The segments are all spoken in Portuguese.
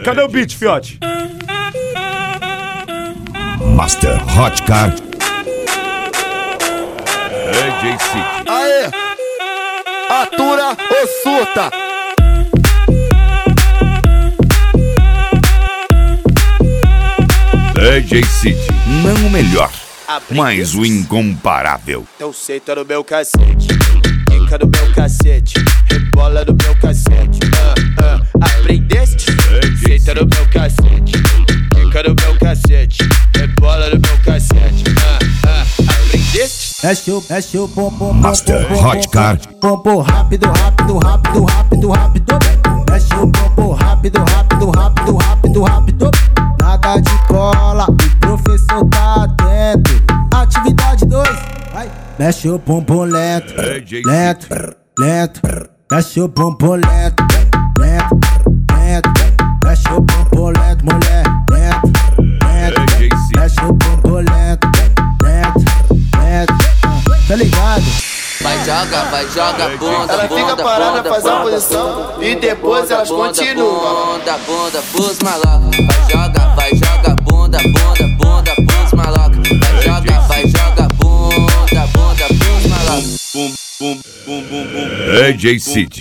Cadê o beat, fiote? Master Hot Car. DJ City. Aê! Atura ou surta? DJ City, não o melhor, mas o incomparável. Então senta no meu cacete, fica no meu cacete, rebola no meu cacete. Aprendeste? Senta no meu cacete, fica no meu cacete, rebola no meu cacete. Aprendeste? Mexe o bumbum, Master Hot Car. bumbum rápido, rápido, rápido, rápido, rápido. Mexe o bumbum rápido, rápido, rápido, rápido, rápido. Nada de cola, o professor tá atento. Atividade 2, vai. Mexe o bumbum lento, lento, lento. Mexe o bumbum lento, lento, lento. Mexe o bumbum lento, mulher, lento, lento. Mexe o bumbum lento, lento, lento. Tá ligado? Vai joga bunda, ela fica parada, faz a posição e depois elas continuam. Bunda pros malocos. Vai joga bunda pros malocos. Vai joga bunda pros malocos. DJ City.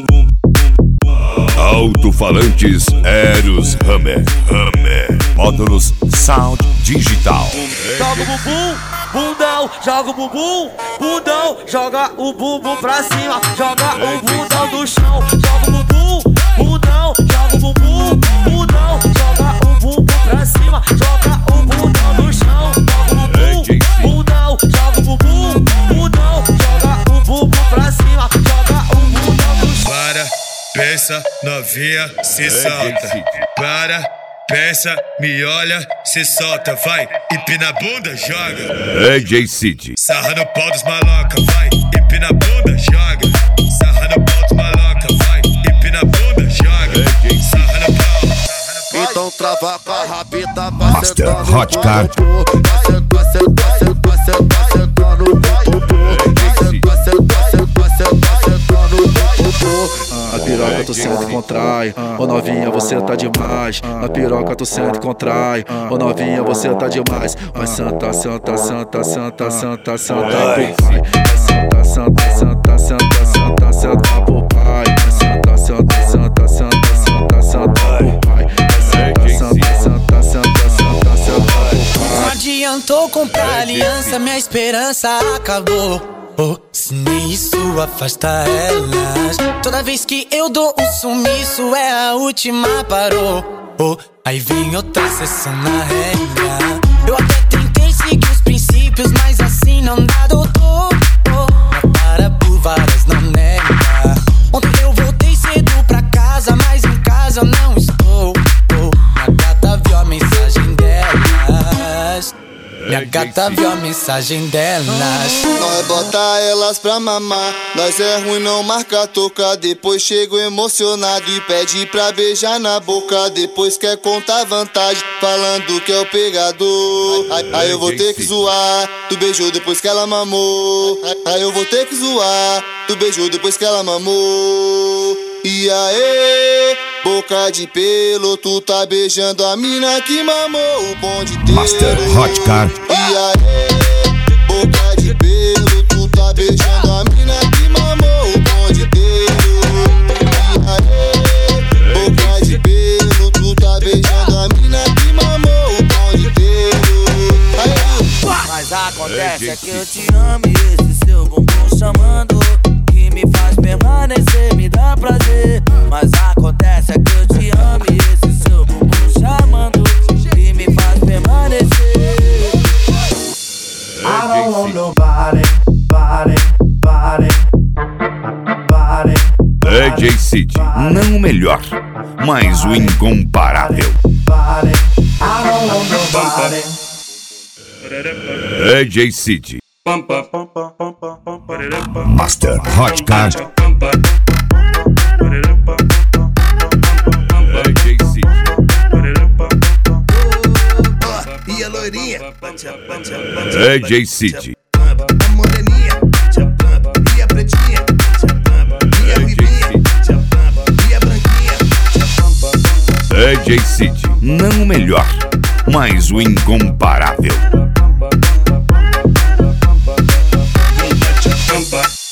Alto-falantes Eros Hammer. Módulos Sound Digital. Joga o bumbum, bundão, joga o bumbum, bundão, joga o bumbum pra cima, joga o bundão do chão, joga o bumbum, bundão, joga o bumbum, bundão, joga o bumbum pra cima, joga o bundão do chão, joga o bumbum, bundão, joga o bumbum, bundão, joga o bumbum pra cima, joga o bundão do chão. Para, pensa, novinha, se solta. Para, pensa, me olha, se solta, vai. Empina a bunda, joga. DJ City. Sarra no pau dos maloca, vai. Empina a bunda, joga. Sarra no pau dos maloca, vai. Empina a bunda, joga. Sarra no pau. Então trava com a rabita, Master Hot Car. Na piroca tu senta e contrai, ô novinha você tá demais. Na piroca tu senta e contrai, ô novinha você tá demais. Vai senta, senta, senta, senta, senta, senta pro pai. Vai senta, senta, senta, senta, senta, senta pro pai. Vai senta, senta, senta, senta, senta, senta pro pai. Vai senta, senta, senta, senta, senta, senta pro pai. Não adiantou comprar aliança, minha esperança acabou. Oh, se nem isso afasta elas. Toda vez que eu dou um sumiço é a última, parou. Oh, aí vem outra sessão na regra. Eu até tentei seguir os princípios, mas assim não dá, doutor. Oh, para por várias, não nega. Ontem eu voltei cedo pra casa, mas em casa eu não estou. Oh, minha gata viu a mensagem delas. Minha gata viu a mensagem delas. Nós bota elas pra mamar, nós é ruim, não marca toca. Depois chego emocionado e pede pra beijar na boca. Depois quer contar vantagem, falando que é o pegador. Aí eu vou ter que zoar, tu beijou depois que ela mamou. Aí eu vou ter que zoar, tu beijou depois que ela mamou. E aí, boca de pelo, tu tá beijando a mina que mamou o bonde inteiro. Master Hot Car. E aí, boca de pelo, tu tá beijando a mina que mamou o bonde inteiro. E aí, boca de pelo, tu tá beijando a mina que mamou o bonde inteiro. Aí, Mas acontece é que eu te amo e esse seu bumbum chamando, que me faz permanecer, me dá prazer. Mas acontece é que eu te amo e esse seu bumbum chamando, que me faz permanecer. I don't want nobody, body. DJ City, não o melhor, mas o incomparável. I don't want nobody. DJ City. Master Hot Car. DJ City. E a loirinha, DJ City. a moreninha, e a pretinha, e a ruivinha, e a branquinha. DJ City, não o melhor, mas o incomparável. Bate a tampa.